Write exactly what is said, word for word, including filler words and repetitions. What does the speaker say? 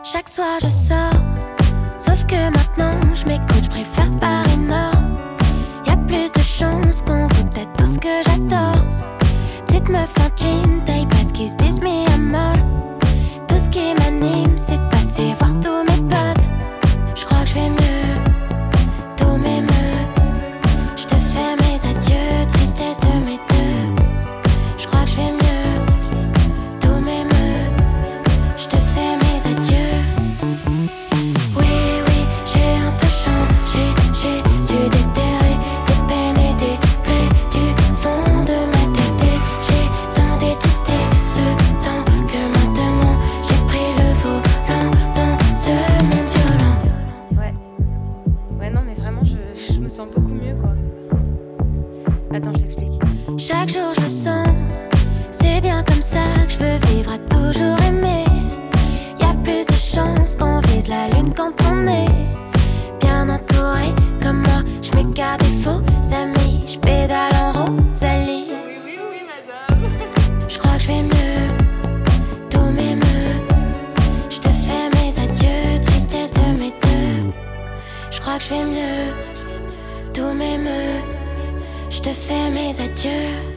Chaque soir je sors, sauf que maintenant je m'écoute, je préfère Paris Nord. Y'a plus de chances qu'on goûte à tout ce que j'adore. Petite meuf en jean, taille basse qui se disent mis à mort. Tout ce qui m'anime c'est de passer voir tous mes potes. Je crois que je vais mieux, tous mes meufs. Je te fais mes adieux, tristesse de mes deux. Je crois que je vais mieux, tous mes meufs. Je te fais mes adieux. Oui, oui, j'ai un peu changé. J'ai dû déterrer des peines et des plaies du fond de ma tête. Et j'ai tant détesté ce temps que maintenant j'ai pris le volant dans ce monde violent. Ouais, ouais, non, mais vraiment, je, je me sens beaucoup mieux, quoi. Attends, je t'explique. Chaque jour je le sens, c'est bien comme ça que je veux vivre à toujours aimer. Y'a plus de chances qu'on vise la lune quand on est bien entouré comme moi. Je m'écarte des faux amis, je pédale en Rosalie. Oui, oui, oui, madame. Je crois que je vais mieux, tous mes meufs. Je te fais mes adieux, tristesse de mes deux. Je crois que je vais mieux, tous mes meufs. Je te fais mes adieux.